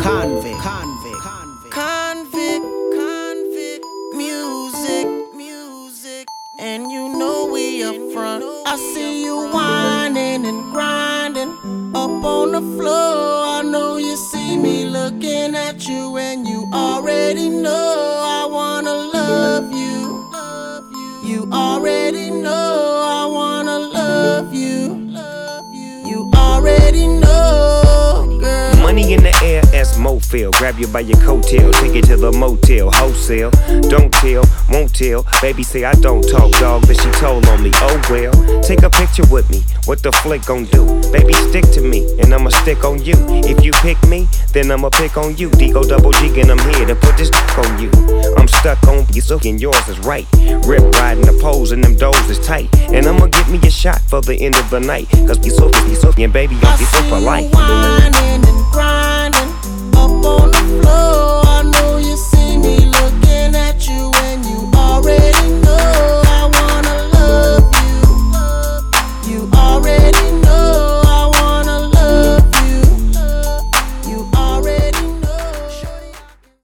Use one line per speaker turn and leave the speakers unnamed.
music, and you know we up front. I see you whining and grinding up on the floor. I know you see me looking at you, and you already know I wanna love you. You already know I wanna love you. You already know, girl.
Money in the air as Mofil. Grab you by your coattail, take it to the motel, wholesale. Don't tell, won't tell. Baby say I don't talk, dog, but she told on me. Oh well, take a picture with me. What the flick gon' do? Baby, stick to me, and I'ma stick on you. If you pick me, then I'ma pick on you. D-O double G, and I'm here to put this on you. I'm stuck on you, so and yours is right. Rip riding the poles, and them doors is tight. And I'ma get me a shot for the end of the night. Cause you so, and baby, I'm so polite.